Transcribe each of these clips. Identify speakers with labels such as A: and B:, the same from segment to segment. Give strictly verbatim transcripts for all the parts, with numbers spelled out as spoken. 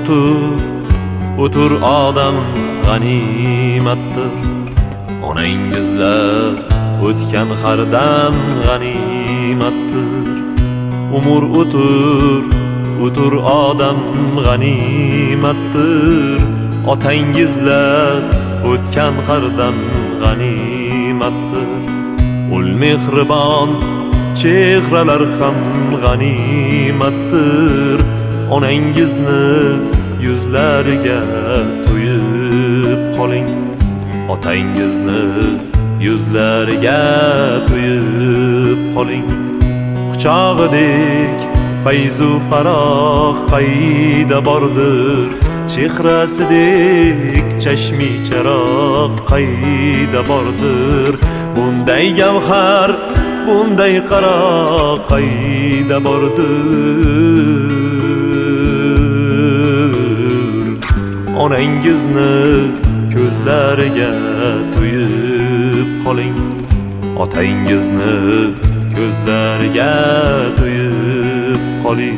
A: o'tur, o'tur odam g'animatdir. Onangizlar o'tgan hardan g'animatdir. Umr o'tur, o'tur odam g'animatdir. Otangizlar o'tgan hardan g'animatdir. Ul mehribon chehralar ham g'animatdir. Onangizni yuzlariga to'yib qoling. Otangizni yuzlariga to'yib qoling. Quchog'idek fayzu faroh qayda bordir. Chehrasidek chashmi charoq qayda bordir. Bunday gavhar, bunday qaro qayda bordir. Onangizni ko'zlariga to'yib qoling. Otangizni ko'zlariga to'yib qoling.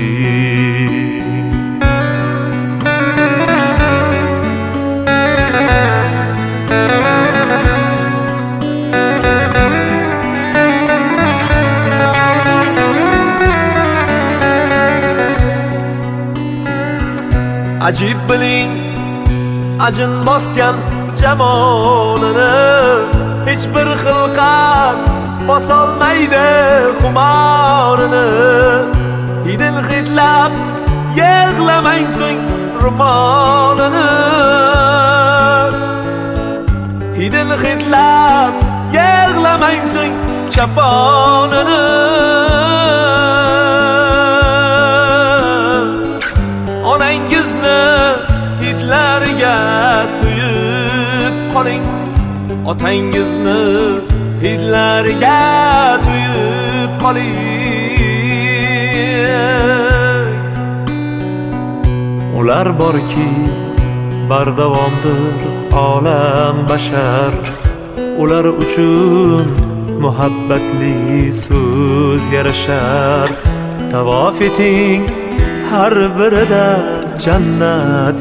A: Ajib biling ajin bosgan jamolini, hech bir xilqat bosolmaydi xumorini. Hidin hidlab yig'lamang so'ng ro'molini. Hidin hidlab yig'lamang so'ng chaponini. Onangizni hidlariga to'yib qoling. Otangizni hidlariga to'yib qoling. Ular borki bardavomdir olam bashar. Ular uchun muhabbatli so'z yarashar. Tavof eting, har birida jannat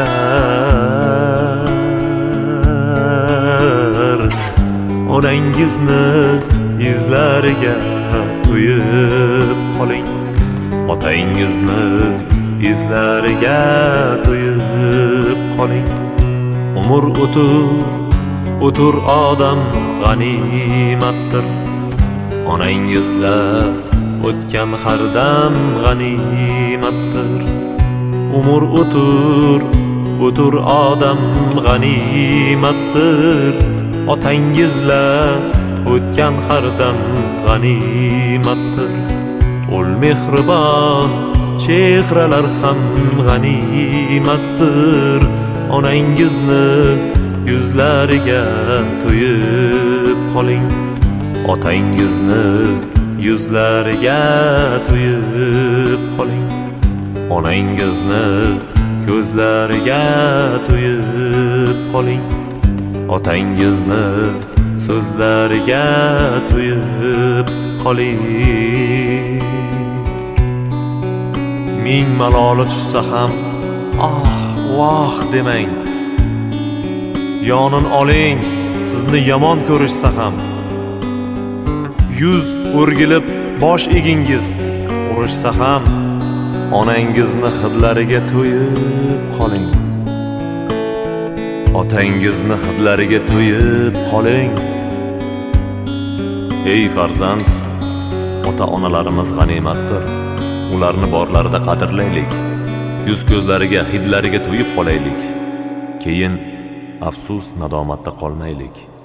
A: yashar. Onangizni izlariga to'yib qoling. Otangizni izlariga to'yib qoling. Umr o'tur, o'tur odam g'animatdir. Onangizlar o'tgan hardan g'animatdir. Umr o'tur, o'tur odam g'animatdir. Otangizlar o'tgan hardan g'animatdir. Ul mehribon chehralar ham g'animatdir. Onangizni yuzlariga to'yib qoling. Otangizni yuzlariga to'yib qoling. Onangizni ko'zlariga to'yib qoling. Otangizni so'zlariga to'yib qoling. Ming maloli tushsa ham ah voh demang. Yonin oling, sizni yomon ko'rishsa ham. Yuz o'rgilib bosh egingiz urishsa ham, onangizni hidlariga to'yib qoling. Otangizni hidlariga to'yib qoling. Ey farzand, ota-onalarimiz g'animatdir. Ularni borlarida qadrlaylik. Yuz ko'zlariga, hidlariga to'yib qolaylik. Keyin afsus nadomatda qolmaylik.